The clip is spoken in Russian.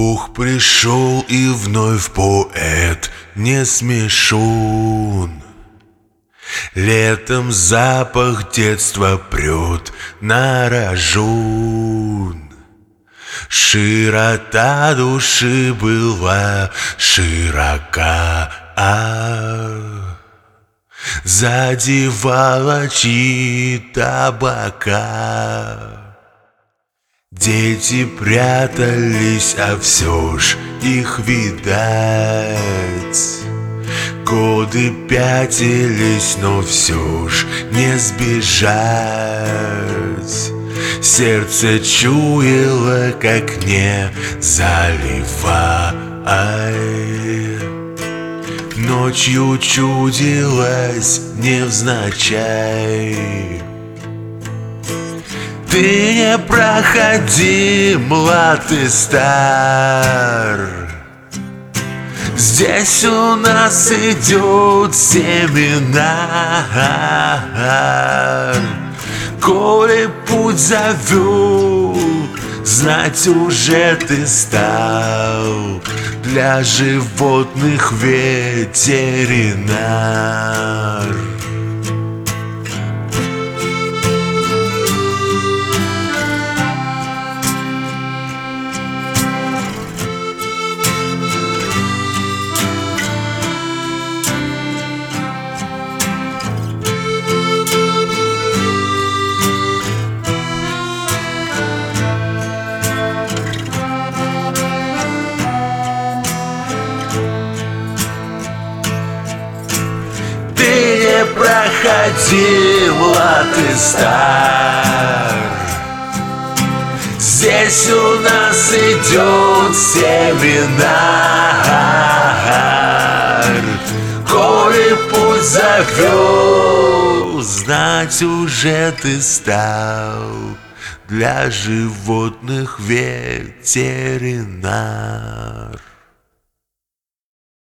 Бог пришел и вновь поэт не смешон. Летом запах детства прет на рожон. Широта души была широка, задевала чьи-то бока. Дети прятались, а все ж их видать. Годы пятились, но все ж не сбежать. Сердце чуяло, как не заливай. Ночью чудилось невзначай. Ты не проходи, млад и стар. Здесь у нас идет семинар. Коли путь завел, знать уже ты стал для животных ветеринар. Проходи, млад и стар. Здесь у нас идет семинар. Коли путь завел, знать уже ты стал для животных ветеринар.